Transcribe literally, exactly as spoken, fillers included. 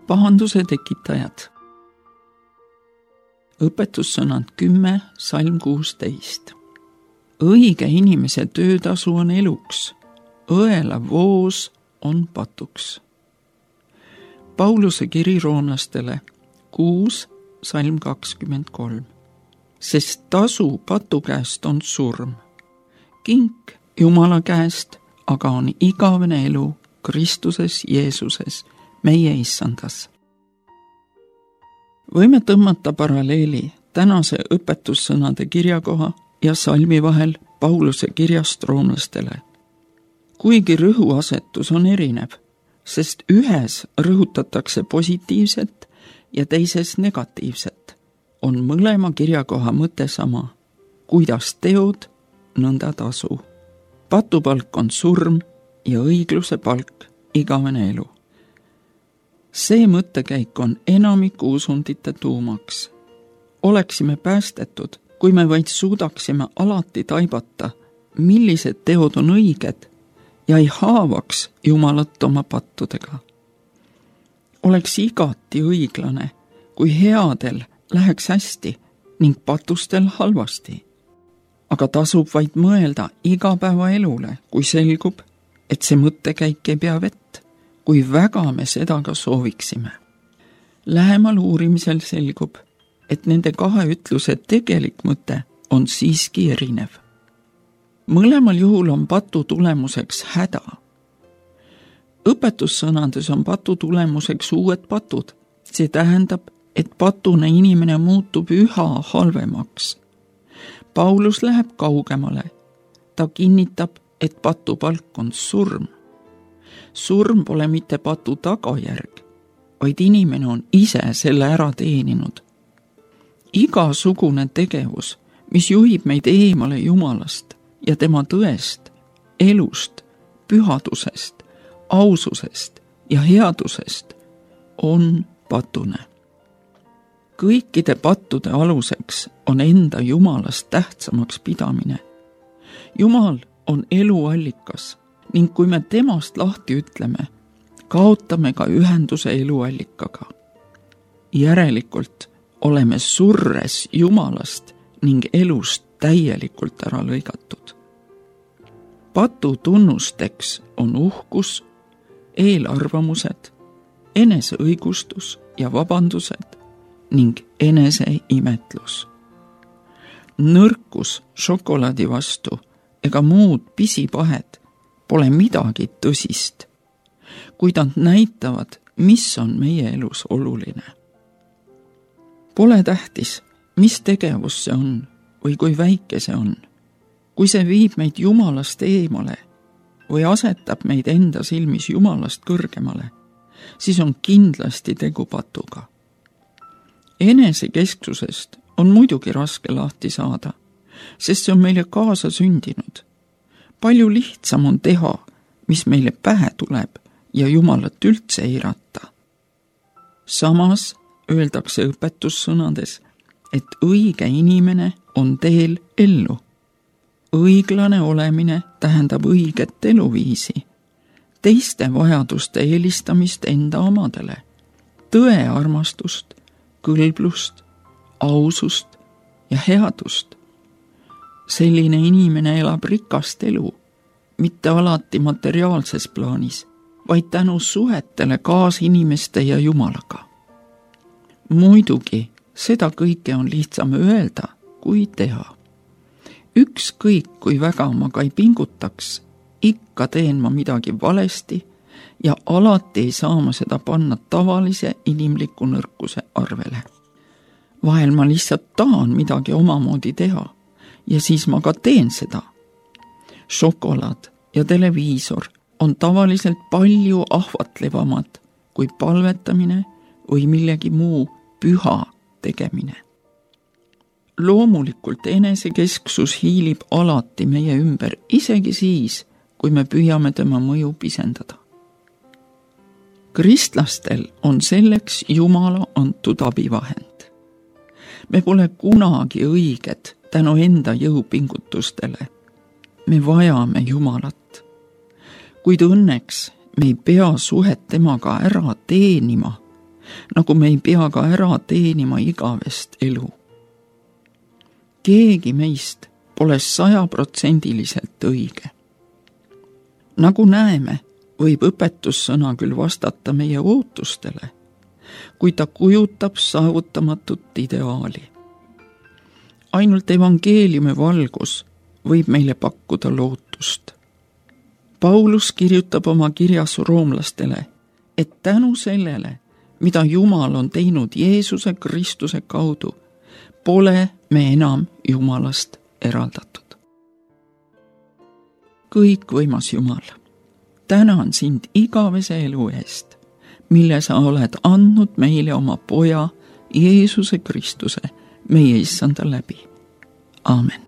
pahanduse tekitajad. Õpetussõnad kümme, salm kuusteist. Õige inimese töötasu on eluks, õela voos on patuks. Pauluse kiri roomlastele kuus, salm kakskümmend kolm. Sest tasu patu käest on surm. Kink Jumala käest aga on igavene elu Kristuses Jeesuses, meie issandas. Võime tõmmata paralleeli tänase õpetussõnade kirjakoha ja salmi vahel Pauluse kirjast roomlastele. Kuigi rõhuasetus on erinev, sest ühes rõhutatakse positiivset ja teises negatiivset, on mõlema kirjakoha mõte sama. Kuidas teod, nõnda tasu. Patupalk on surm ja õigluse palk igavene elu. See mõttekäik on enamiku usundite tuumaks. Oleksime päästetud, kui me vaid suudaksime alati taibata, millised teod on õiged ja ei haavaks Jumalat oma pattudega. Oleks igati õiglane, kui headel läheks hästi ning patustel halvasti. Aga tasub vaid mõelda igapäevaelule, kui selgub, et see mõttekäik ei pea vett, kui väga me seda ka sooviksime. Lähemal uurimisel selgub, et nende kahe ütluse tegelik mõte on siiski erinev. Mõlemal juhul on patu tulemuseks häda. Õpetussõnades on patu tulemuseks uued patud. See tähendab, et patune inimene muutub üha halvemaks. Paulus läheb kaugemale. Ta kinnitab, et patupalk on surm. Surm pole mitte patu tagajärg, vaid inimene on ise selle ära teeninud. Igasugune tegevus, mis juhib meid eemale Jumalast ja tema tõest, elust, pühadusest, aususest ja headusest, on patune. Kõikide pattude aluseks on enda Jumalast tähtsamaks pidamine. Jumal on eluallikas ning kui me temast lahti ütleme, kaotame ka ühenduse eluallikaga. Järelikult oleme surres Jumalast ning elust täielikult ära lõigatud. Patu tunnusteks on uhkus, eelarvamused, eneseõigustus ja vabandused ning eneseimetlus. Nõrkus šokolaadi vastu ega muud pisipahed pole midagi tõsist, kuid nad näitavad, mis on meie elus oluline. Pole tähtis, mis tegevus see on või kui väike see on. Kui see viib meid Jumalast eemale või asetab meid enda silmis Jumalast kõrgemale, siis on kindlasti tegu patuga. Enesekesksusest on muidugi raske lahti saada, sest see on meile kaasa sündinud. Palju lihtsam on teha, mis meile pähe tuleb ja Jumalat üldse eirata. Samas öeldakse õpetussõnades, et õige inimene on teel ellu. Õiglane olemine tähendab õiget eluviisi, teiste vajaduste eelistamist enda omadele, tõe armastust, kõlblust, ausust ja headust. Selline inimene elab rikast elu, mitte alati materiaalses plaanis, vaid tänu suhetele kaasinimeste ja Jumalaga. Muidugi, seda kõike on lihtsam öelda, kui teha. Ükskõik, kui väga ma ka ei pingutaks, ikka teen ma midagi valesti ja alati ei saa ma seda panna tavalise inimliku nõrkuse arvele. Vahel ma lihtsalt tahan midagi omamoodi teha ja siis ma ka teen seda. Šokolaad ja televiisor on tavaliselt palju ahvatlevamad kui palvetamine või millegi muu püha tegemine. Loomulikult enesekesksus hiilib alati meie ümber, isegi siis, kui me püüame tema mõju pisendada. Kristlastel on selleks Jumala antud abivahend. Me pole kunagi õiged tänu enda jõupingutustele. Me vajame Jumalat. Kuid õnneks me ei pea suhet temaga ära teenima, nagu me ei pea ka ära teenima igavest elu. Keegi meist pole sajaprotsendiliselt õige. Nagu näeme, võib õpetussõna küll vastata meie ootustele, kui ta kujutab saavutamatut ideaali. Ainult evangeeliumi valgus võib meile pakkuda lootust. Paulus kirjutab oma kirjas roomlastele, et tänu sellele, mida Jumal on teinud Jeesuse Kristuse kaudu, pole me enam Jumalast eraldatud. Kõikvõimas Jumal, tänan sind igavese elu eest, mille sa oled andnud meile oma poja Jeesuse Kristuse, meie issanda läbi. Aamen.